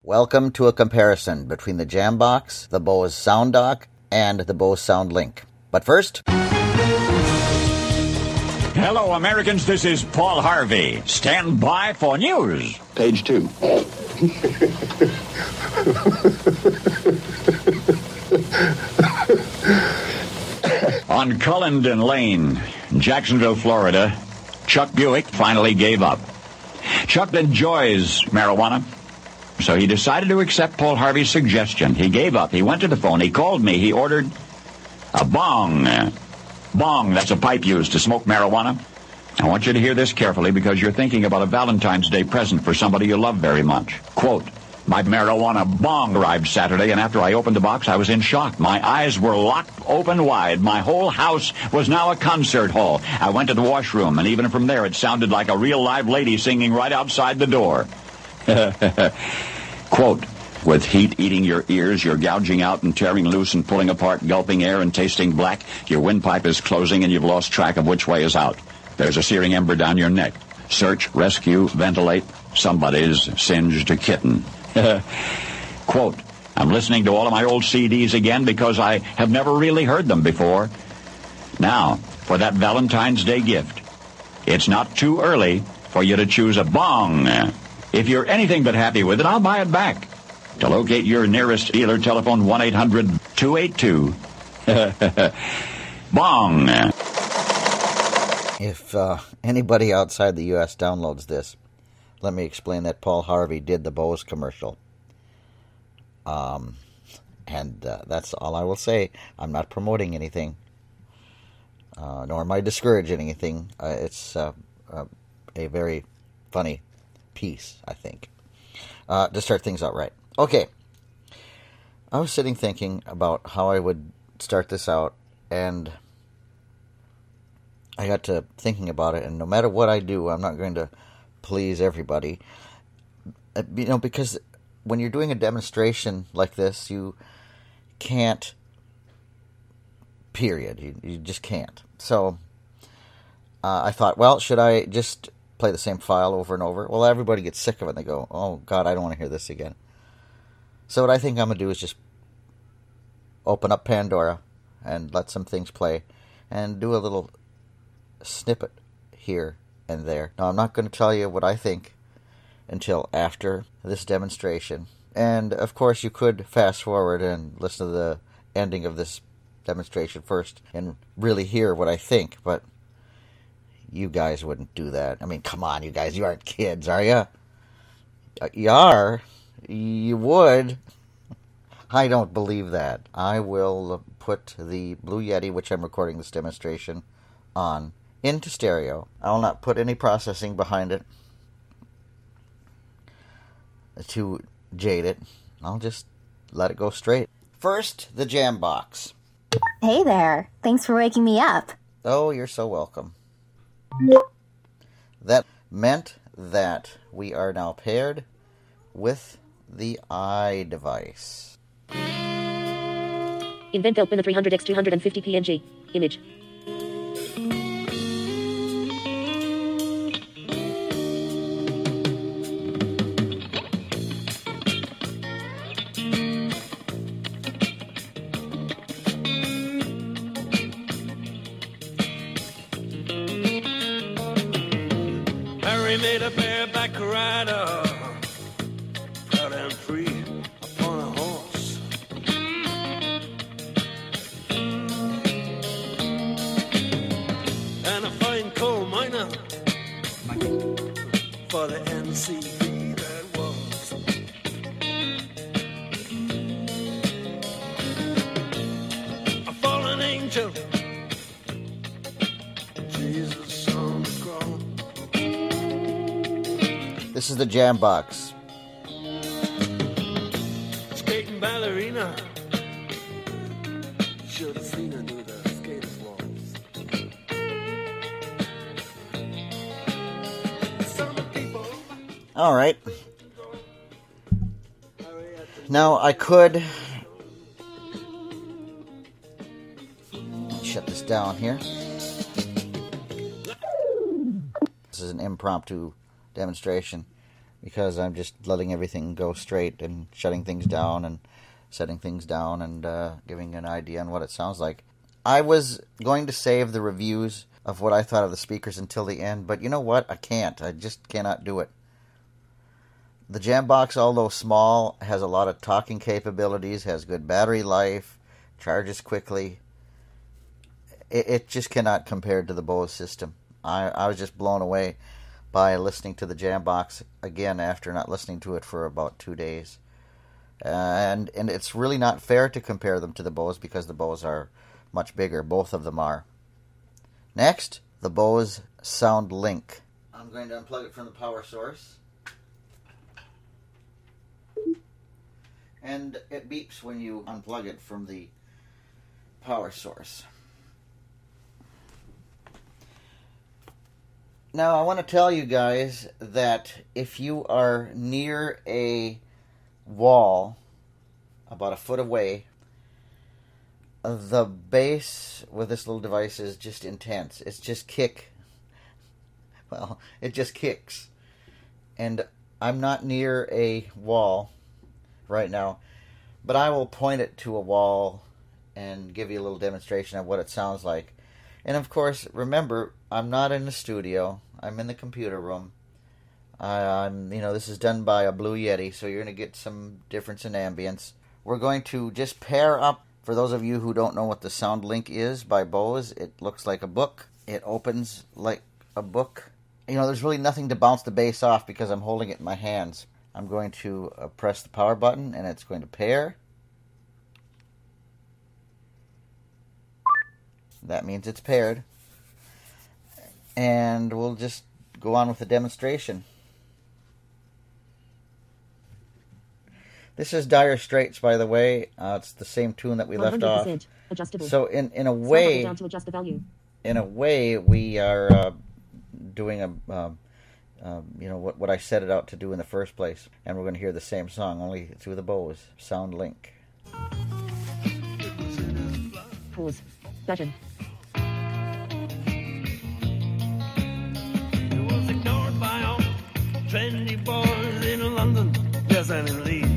Welcome to a comparison between the Jambox, the Bose Sound Dock, and the Bose Sound Link. But first... Hello, Americans. This is Paul Harvey. Stand by for news. Page 2. On Cullendon Lane, Jacksonville, Florida, Chuck Buick finally gave up. Chuck enjoys marijuana, so he decided to accept Paul Harvey's suggestion. He gave up. He went to the phone. He called me. He ordered a bong. Bong, that's a pipe used to smoke marijuana. I want you to hear this carefully because you're thinking about a Valentine's Day present for somebody you love very much. Quote, my marijuana bong arrived Saturday, and after I opened the box, I was in shock. My eyes were locked open wide. My whole house was now a concert hall. I went to the washroom, and even from there, it sounded like a real live lady singing right outside the door. Quote, with heat eating your ears, you're gouging out and tearing loose and pulling apart, gulping air and tasting black. Your windpipe is closing, and you've lost track of which way is out. There's a searing ember down your neck. Search, rescue, ventilate. Somebody's singed a kitten. Quote, I'm listening to all of my old CDs again because I have never really heard them before. Now, for that Valentine's Day gift, it's not too early for you to choose a bong. If you're anything but happy with it, I'll buy it back. To locate your nearest dealer, telephone 1-800-282. Bong. If anybody outside the U.S. downloads this, let me explain that Paul Harvey did the Bose commercial. And that's all I will say. I'm not promoting anything, nor am I discouraging anything. It's a very funny piece, I think, to start things out right. Okay. I was sitting thinking about how I would start this out, and I got to thinking about it, and no matter what I do, I'm not going to please everybody. Because when you're doing a demonstration like this, you can't, period. You just can't. So I thought, well, should I just play the same file over and over? Well, everybody gets sick of it, and they go, oh, God, I don't want to hear this again. So what I think I'm going to do is just open up Pandora and let some things play and do a little snippet here and there. Now, I'm not going to tell you what I think until after this demonstration. And, of course, you could fast forward and listen to the ending of this demonstration first and really hear what I think, but you guys wouldn't do that. I mean, come on, you guys. You aren't kids, are you? You are. You would. I don't believe that. I will put the Blue Yeti, which I'm recording this demonstration on, into stereo. I will not put any processing behind it to jade it. I'll just let it go straight. First, the Jambox. Hey there. Thanks for waking me up. Oh, you're so welcome. That meant that we are now paired with the iDevice. Invent open the 300x 250 PNG image. Harry made a bareback rider, proud and free upon a horse. And a fine coal miner for the NCV that was. A fallen angel, Jesus on the cross. This is the Jambox. Skating ballerina, should have seen her do the skater's waltz. Some people. All right. Now, I could shut this down here. This is an impromptu demonstration. because I'm just letting everything go straight and shutting things down and setting things down and giving an idea on what it sounds like. I was going to save the reviews of what I thought of the speakers until the end, but you know what? I can't. I just cannot do it. The Jambox, although small, has a lot of talking capabilities, has good battery life, charges quickly. It just cannot compare to the Bose system. I was just blown away by listening to the Jambox again after not listening to it for about 2 days. And it's really not fair to compare them to the Bose because the Bose are much bigger. Both of them are. Next, the Bose SoundLink. I'm going to unplug it from the power source. And it beeps when you unplug it from the power source. Now, I want to tell you guys that if you are near a wall about a foot away, the bass with this little device is just intense. It's just kick. Well, it just kicks. And I'm not near a wall right now, but I will point it to a wall and give you a little demonstration of what it sounds like. And of course, remember, I'm not in the studio. I'm in the computer room. This is done by a Blue Yeti, so you're going to get some difference in ambience. We're going to just pair up. For those of you who don't know what the SoundLink is by Bose, it looks like a book. It opens like a book. There's really nothing to bounce the bass off because I'm holding it in my hands. I'm going to press the power button, and it's going to pair. That means it's paired. And we'll just go on with the demonstration. This is Dire Straits, by the way. It's the same tune that we left off. Adjustable. So in a Down way, to adjust the value. we are doing what I set it out to do in the first place, and we're going to hear the same song only through the Bose SoundLink. Pause. Button. It was ignored by all trendy boys in London, yes, and in Leeds.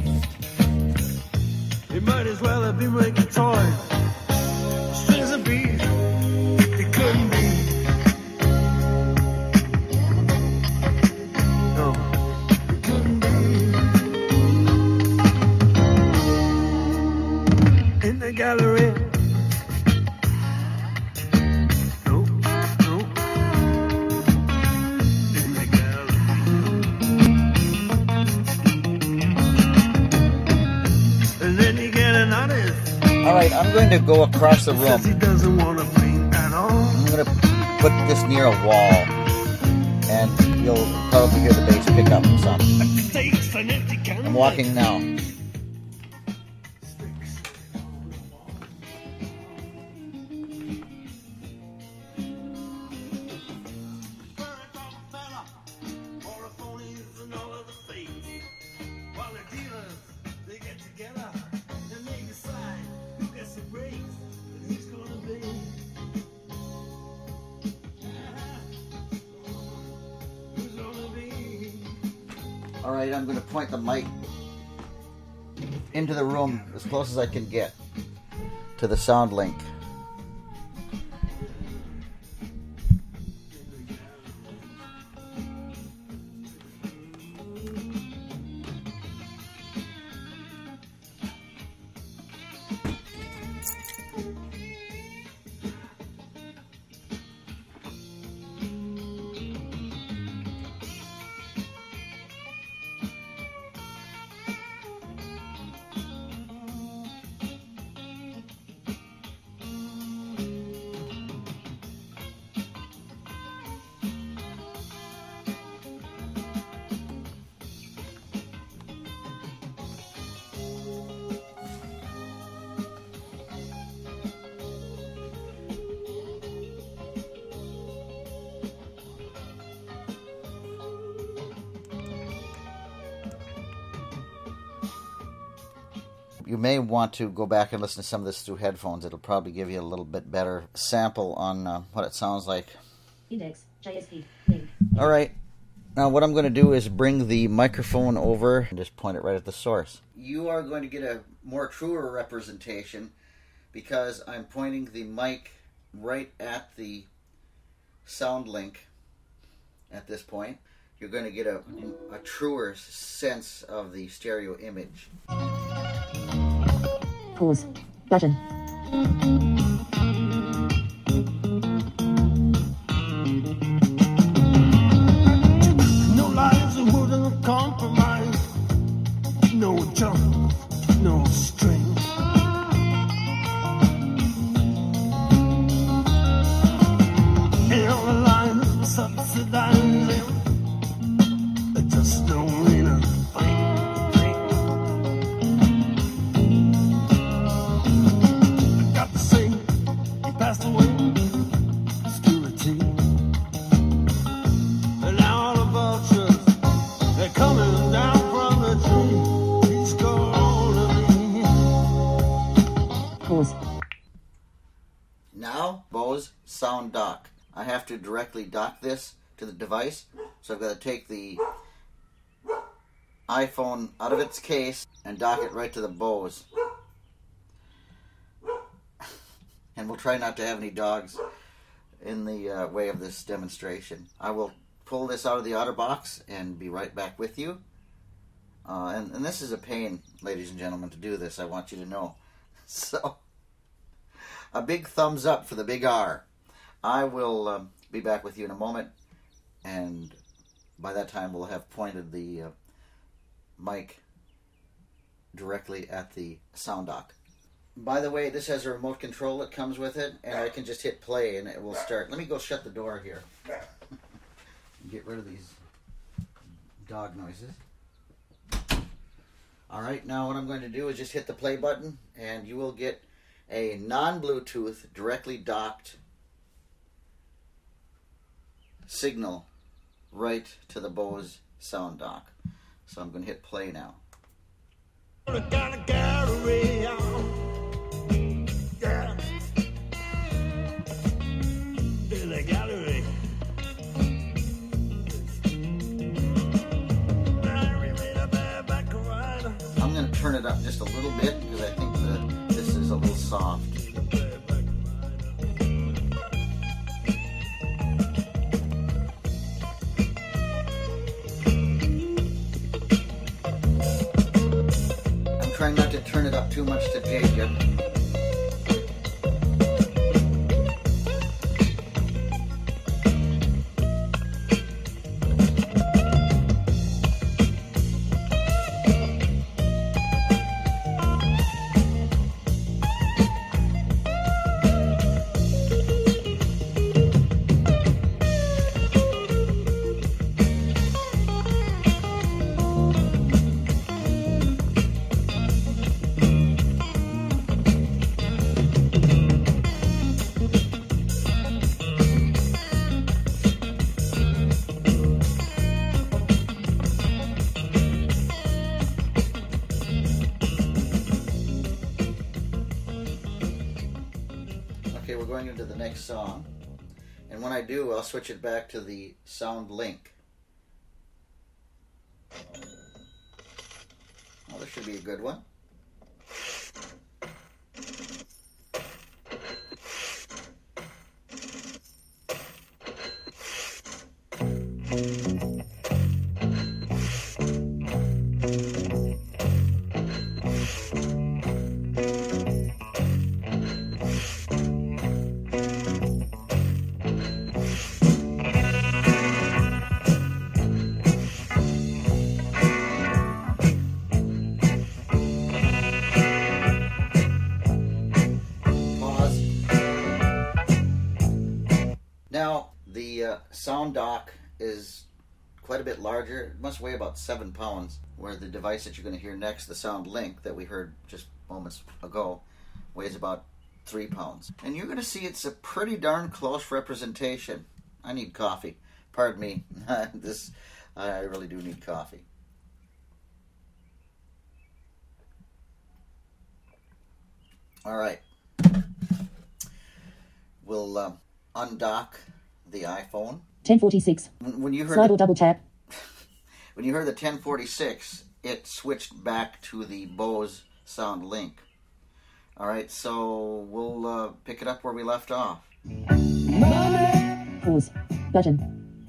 It might as well have been making toys. Strings of bees, it couldn't be. No, it couldn't be. In the gallery. Alright, I'm going to go across the room. He doesn't want to paint at all. I'm going to put this near a wall, and you'll probably hear the bass pick up some. I'm walking now. Alright, I'm going to point the mic into the room as close as I can get to the SoundLink. You may want to go back and listen to some of this through headphones. It'll probably give you a little bit better sample on what it sounds like. Index. JSP. Link. All right. Now what I'm going to do is bring the microphone over and just point it right at the source. You are going to get a more truer representation because I'm pointing the mic right at the sound link at this point. You're going to get a truer sense of the stereo image. Pause. Button. No lies and wouldn't compromise. No jump, no string. And all the lines subsidizing. It just don't mean a thing. I got to say, he passed away. Obscurity. And now all the vultures, they're coming down from the tree. He's gonna be. Pause. Now, Bose Sound Dock. I have to directly dock this to the device, so I've got to take the iPhone out of its case and dock it right to the Bose. And we'll try not to have any dogs in the way of this demonstration. I will pull this out of the OtterBox and be right back with you. And this is a pain, ladies and gentlemen, to do this, I want you to know. So, a big thumbs up for the big R. I will be back with you in a moment, and by that time we'll have pointed the mic directly at the sound dock. By the way, this has a remote control that comes with it, and I can just hit play and it will start. Let me go shut the door here. Get rid of these dog noises. Alright, now what I'm going to do is just hit the play button, and you will get a non-Bluetooth directly docked signal right to the Bose sound dock. So I'm going to hit play now. Gotta carry on. Yeah. In the gallery. I'm going to turn it up just a little bit because I think that this is a little soft. I'm trying not to turn it up too much to Jacob. Okay, we're going into the next song. And when I do, I'll switch it back to the sound link. Well, this should be a good one. Now, the sound dock is quite a bit larger. It must weigh about 7 pounds, where the device that you're going to hear next, the Sound Link that we heard just moments ago, weighs about 3 pounds. And you're going to see it's a pretty darn close representation. I need coffee. Pardon me. I really do need coffee. All right. We'll undock the iPhone. 1046. When you heard Slide it or double tap. When you heard the 1046, it switched back to the Bose Sound Link. All right, so we'll pick it up where we left off. Pause. Button.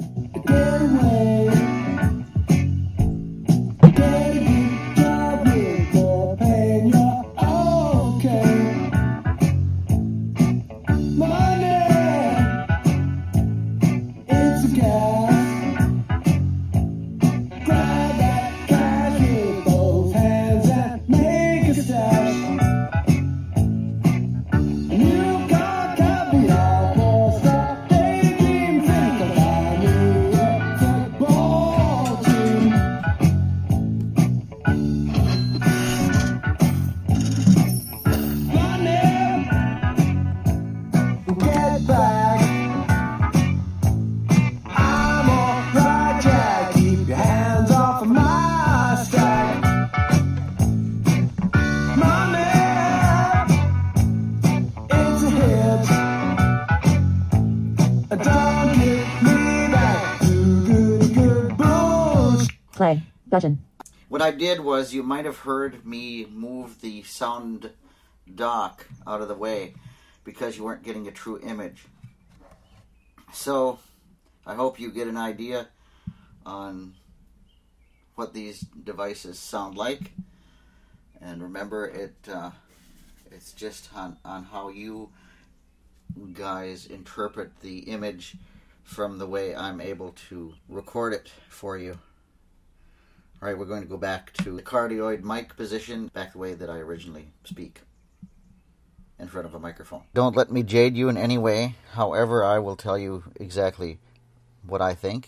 Play. Button. What I did was, you might have heard me move the sound dock out of the way because you weren't getting a true image. So, I hope you get an idea on what these devices sound like. And remember, it's just on how you guys interpret the image from the way I'm able to record it for you. All right, we're going to go back to the cardioid mic position, back the way that I originally speak, in front of a microphone. Don't let me jade you in any way. However, I will tell you exactly what I think.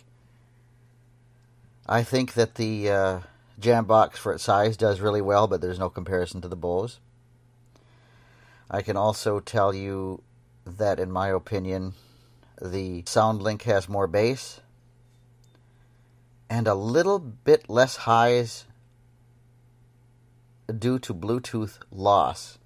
I think that the Jambox, for its size, does really well, but there's no comparison to the Bose. I can also tell you that, in my opinion, the SoundLink has more bass and a little bit less highs due to Bluetooth loss.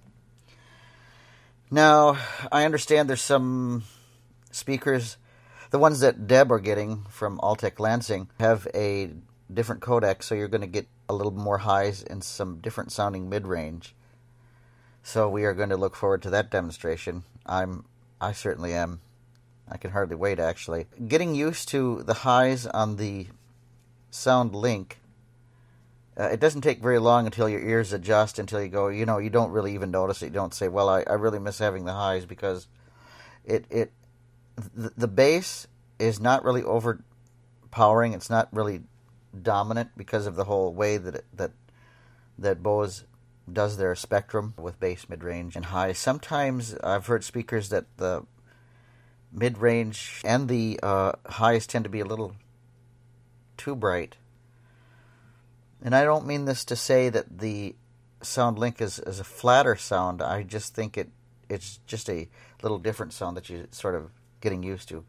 Now, I understand there's some speakers, the ones that Deb are getting from Altec Lansing, have a different codec, so you're going to get a little more highs and some different sounding mid-range. So we are going to look forward to that demonstration. I certainly am. I can hardly wait, actually. Getting used to the highs on the SoundLink, it doesn't take very long until your ears adjust, until you go, you don't really even notice it. You don't say, well, I really miss having the highs, because the bass is not really overpowering. It's not really dominant because of the whole way that Bose does their spectrum with bass, mid-range, and high. Sometimes I've heard speakers that the mid-range and the highs tend to be a little too bright. And I don't mean this to say that the SoundLink is a flatter sound. I just think it's just a little different sound that you're sort of getting used to.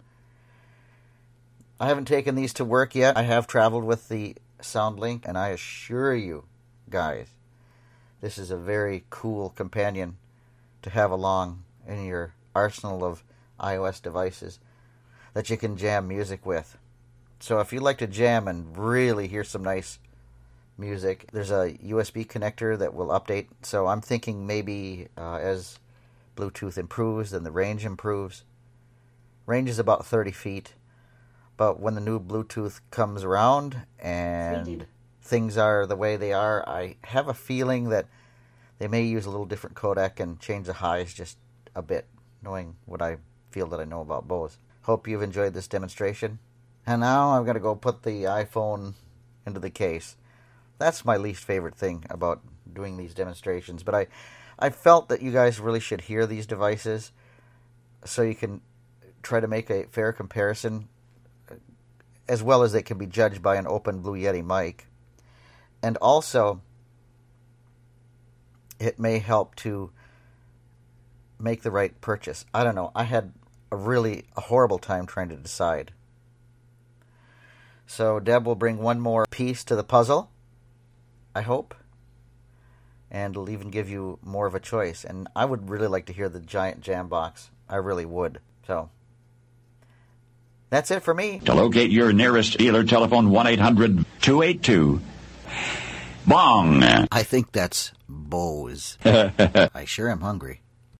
I haven't taken these to work yet. I have traveled with the SoundLink, and I assure you, guys, this is a very cool companion to have along in your arsenal of iOS devices that you can jam music with. So if you like to jam and really hear some nice music, there's a USB connector that will update. So I'm thinking maybe as Bluetooth improves, then the range improves. Range is about 30 feet. But when the new Bluetooth comes around and things are the way they are, I have a feeling that they may use a little different codec and change the highs just a bit, knowing what I feel that I know about Bose. Hope you've enjoyed this demonstration. And now I'm going to go put the iPhone into the case. That's my least favorite thing about doing these demonstrations. But I felt that you guys really should hear these devices so you can try to make a fair comparison, as well as they can be judged by an open Blue Yeti mic. And also, it may help to make the right purchase. I don't know. I had a horrible time trying to decide. So Deb will bring one more piece to the puzzle, I hope. And it'll even give you more of a choice. And I would really like to hear the giant Jambox. I really would. So, That's it for me. To locate your nearest dealer, telephone 1-800-282-BONG. I think that's Bose. I sure am hungry.